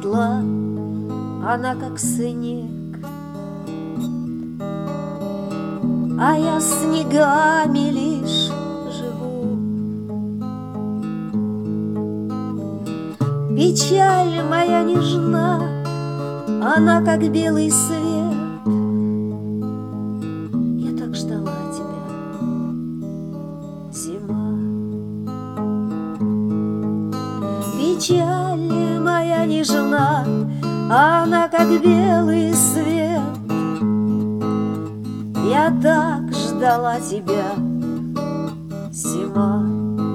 светла, она как снег, а я снегами лишь живу. Печаль моя нежна, она как белый свет. Я так ждала тебя, зима. Печаль моя нежна, она как белый свет. Я так ждала тебя, зима.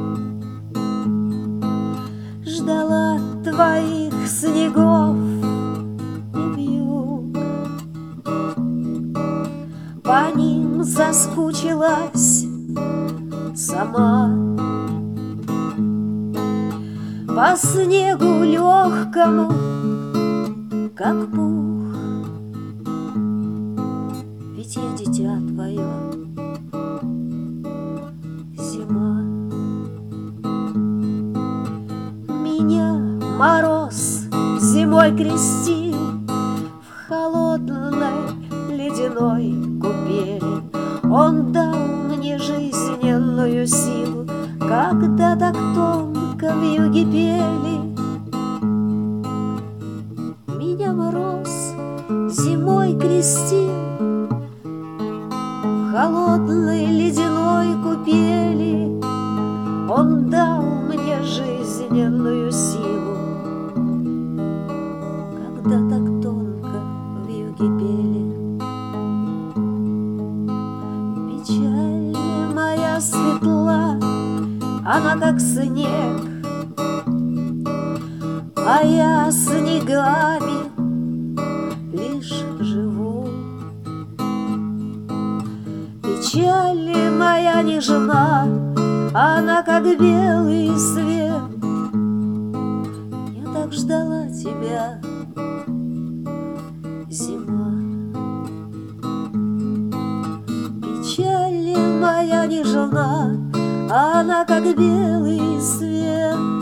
Ждала твоих снегов и вьюг, по ним соскучилась сама. По снегу легкому, как пух, ведь я дитя твое, зима. Меня мороз зимой крестил в холодной ледяной купели. Он дал мне жизненную силу, когда так тонко вьюги пели. Меня мороз зимой крестил в холодной ледяной купели. Он дал мне жизненную силу, когда так тонко вьюги пели. Печаль моя светла, она как снег, а я снегами лишь живу. Печаль моя нежна, она как белый свет. Я так ждала тебя, зима. Печаль моя нежна, она как белый свет.